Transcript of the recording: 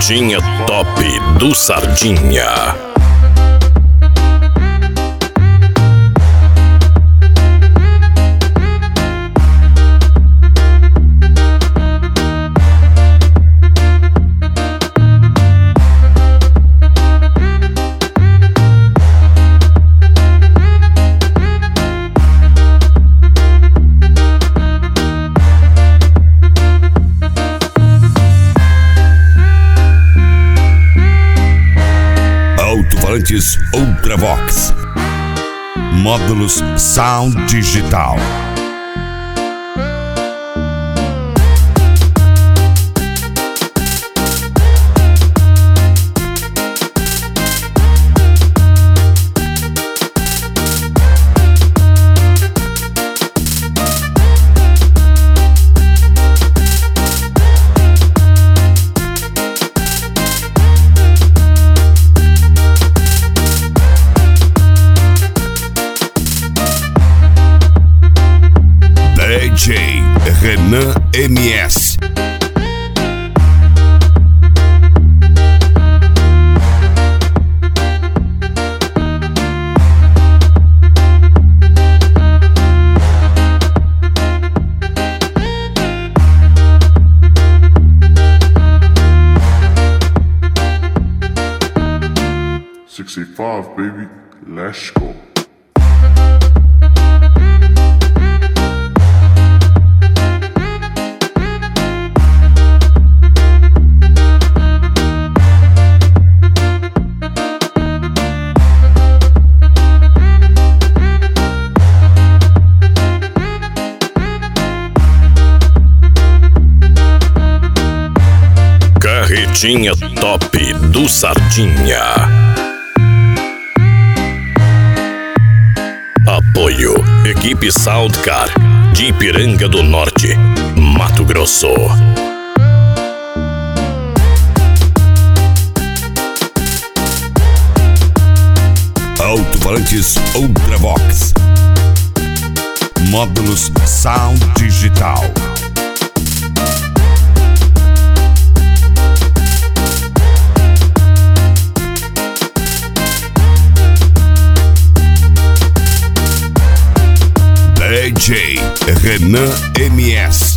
Carretinha top do Sardinha. Alto-falantes Ultravox, módulos Sound Digital. DJ Renan MS. Baby, let's go. Carretinha top do Sardinha. Apoio Equipe Soundcar de Ipiranga do Norte, Mato Grosso. Alto-falantes Ultravox, módulos Sound Digital. DJ Renan MS.